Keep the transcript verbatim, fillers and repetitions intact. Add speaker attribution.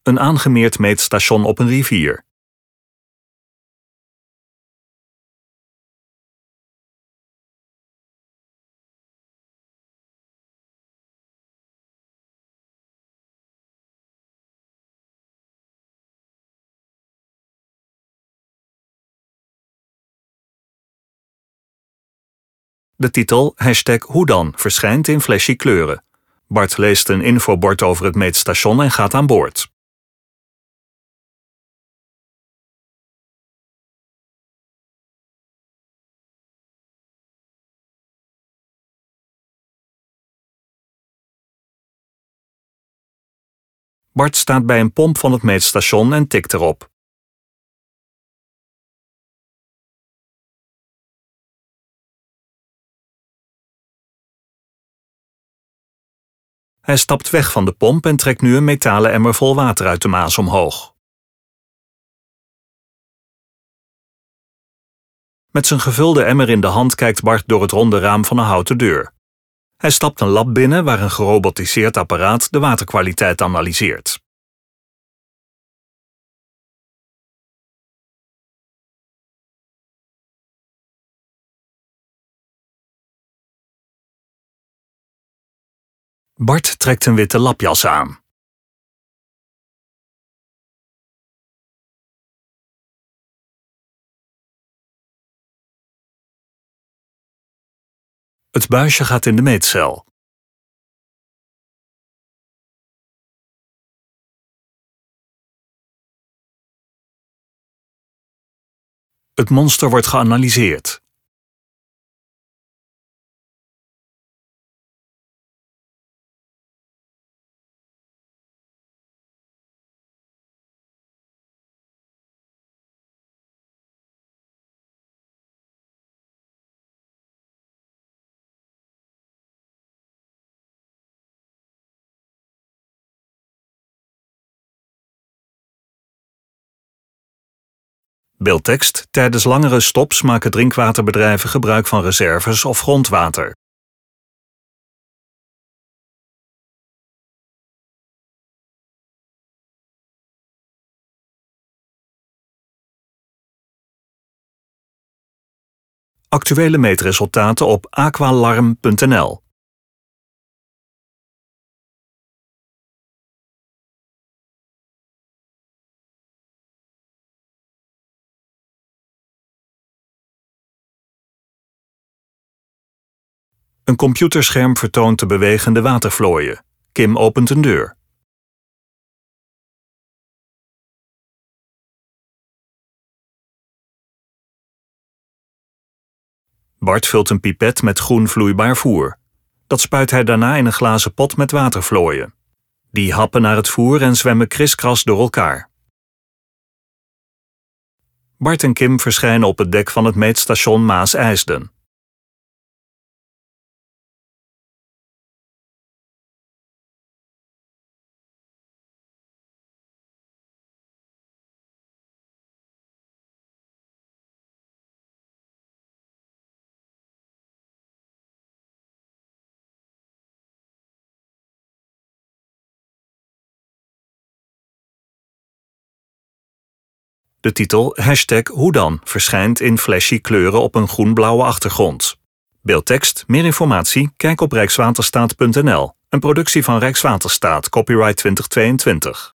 Speaker 1: Een aangemeerd meetstation op een rivier. De titel hashtag Hoe dan verschijnt in flashy kleuren. Bart leest een infobord over het meetstation en gaat aan boord. Bart staat bij een pomp van het meetstation en tikt erop. Hij stapt weg van de pomp en trekt nu een metalen emmer vol water uit de Maas omhoog. Met zijn gevulde emmer in de hand kijkt Bart door het ronde raam van een houten deur. Hij stapt een lab binnen waar een gerobotiseerd apparaat de waterkwaliteit analyseert. Bart trekt een witte labjas aan. Het buisje gaat in de meetcel. Het monster wordt geanalyseerd. Beeldtekst: tijdens langere stops maken drinkwaterbedrijven gebruik van reserves of grondwater. Actuele meetresultaten op aqualarm punt n l. Een computerscherm vertoont de bewegende watervlooien. Kim opent een deur. Bart vult een pipet met groen vloeibaar voer. Dat spuit hij daarna in een glazen pot met watervlooien. Die happen naar het voer en zwemmen kriskras door elkaar. Bart en Kim verschijnen op het dek van het meetstation Maas-IJsden. De titel hashtag Hoe dan verschijnt in flashy kleuren op een groen-blauwe achtergrond. Beeldtekst: meer informatie? Kijk op rijkswaterstaat punt n l. Een productie van Rijkswaterstaat, copyright twintig tweeëntwintig.